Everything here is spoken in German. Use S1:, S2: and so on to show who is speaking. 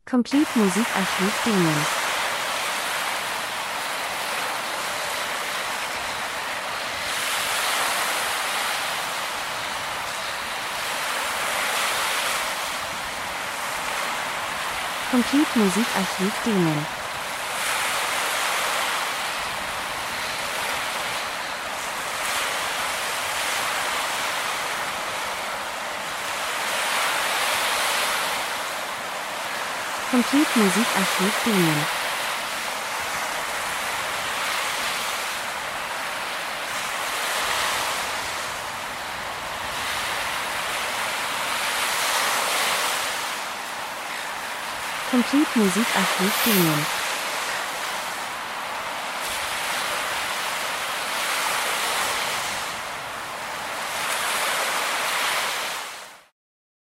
S1: Complete Musikarchiv dienen. Complete Musikarchiv dienen. Complete Musikarchiv dienen. Complete Musikarchiv dienen.